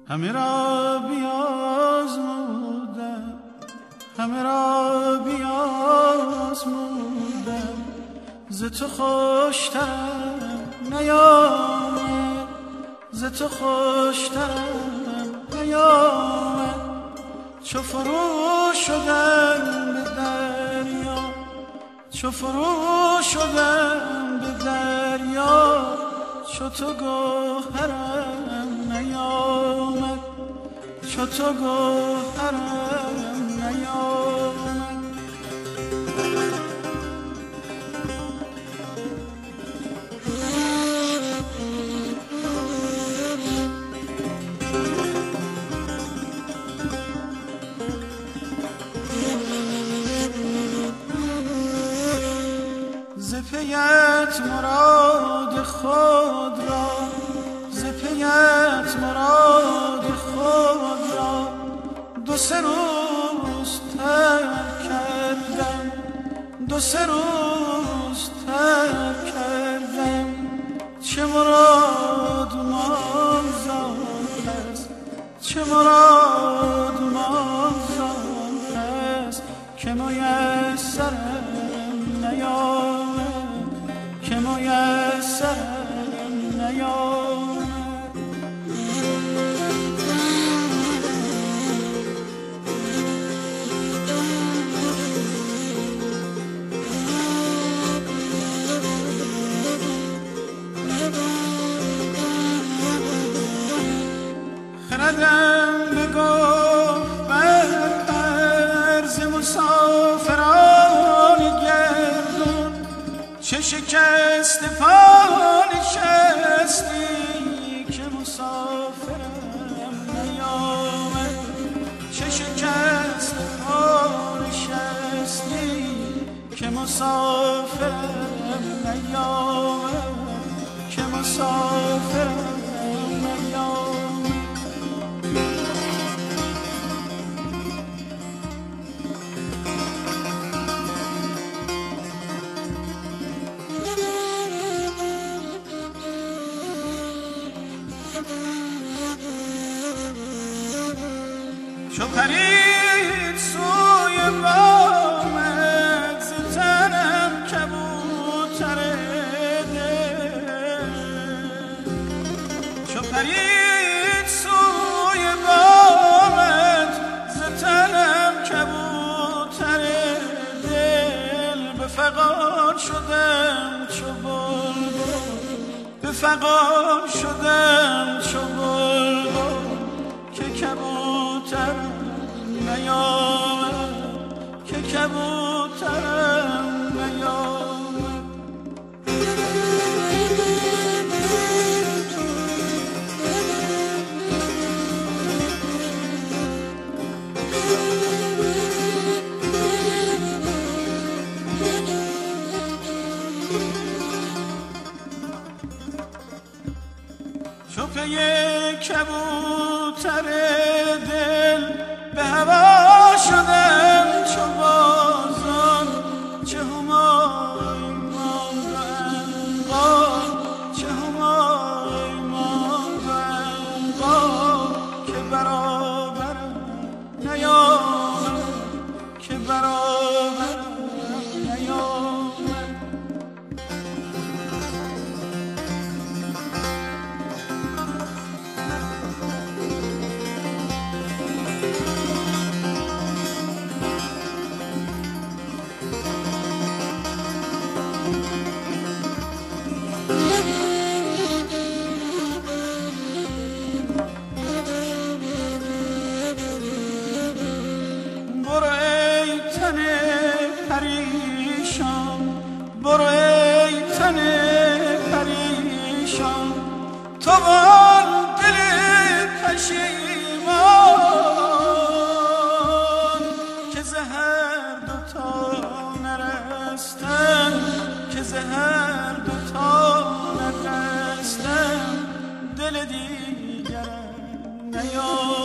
همه را بیازمودم، همه را بیازمودم، ز تو خوشترم نیامد، ز تو خوشترم نیامد. چو فرو شدم به دریا، چو فرو شدم به دریا، چو تو گوهرم نیامد، چو تو گوهرم نیامد. ز پیت مراد خود را، ز پیت مراد خود را، دو سه روز ترک کردم، دو سه روز ترک کردم. چه مراد مان زان است، چه مراد مان زان است، که میسرم نیامد، که میسرم نیامد. خردم بگفت بر ز مسافران گردون، چه شکست پا نشستی که مسافرم نیامد، چه شکست پا نشستی که مسافرم نیامد، که مسافرم نیامد. چو پرید سوی بامت ز تنم کبوتر دل، چو پرید سوی بامت ز تنم کبوتر دل. به فغان شدم چو بلبل، به فغان شدم چو بلبل، که کبوترم نیامد، که کبوترم نیامد. چو پی کبوتر دل به هوا شدم چو بازان، چه همای ماند عنقا، چه همای ماند عنقا، که برابرم نیامد، که برابرم نیامد. برو ای تن پریشان، تو آن دل پشیمان، که ز هر دوتا نرستن، که ز هر دوتا نرستن، دل دیگرم نیامد.